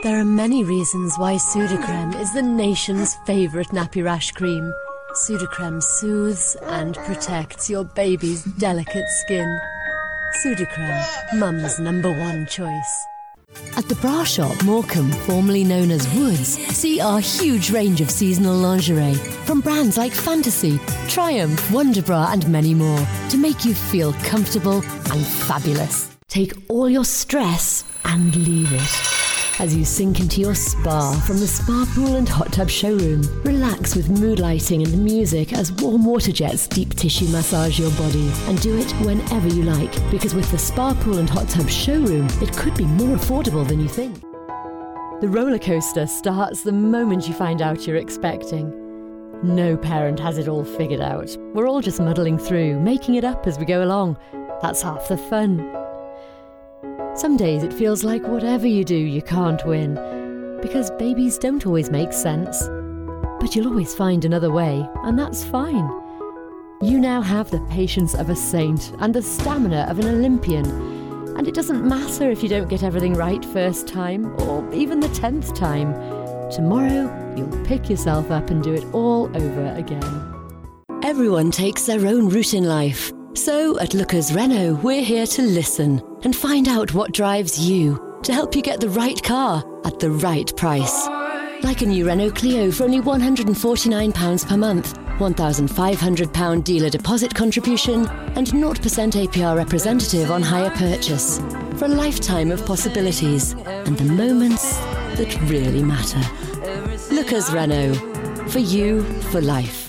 There are many reasons why Sudocrem is the nation's favourite nappy rash cream. Sudocrem soothes and protects your baby's delicate skin. Sudocrem, mum's #1 choice. At the bra shop Morecambe, formerly known as Woods, see our huge range of seasonal lingerie from brands like Fantasy, Triumph, Wonderbra and many more to make you feel comfortable and fabulous. Take all your stress and leave it as you sink into your spa from the Spa Pool and Hot Tub Showroom. Relax with mood lighting and music as warm water jets deep tissue massage your body, and do it whenever you like, because with the Spa Pool and Hot Tub Showroom, it could be more affordable than you think. The roller coaster starts the moment you find out you're expecting. No parent has it all figured out. We're all just muddling through, making it up as we go along. That's half the fun. Some days it feels like whatever you do, you can't win, because babies don't always make sense. But you'll always find another way, and that's fine. You now have the patience of a saint and the stamina of an Olympian, and it doesn't matter if you don't get everything right first time, or even the 10th time. Tomorrow, you'll pick yourself up and do it all over again. Everyone takes their own route in life. So at Lookers Renault, we're here to listen and find out what drives you to help you get the right car at the right price. Like a new Renault Clio for only £149 per month, £1,500 dealer deposit contribution and 0% APR representative on hire purchase. For a lifetime of possibilities and the moments that really matter. Lookers Renault. For you, for life.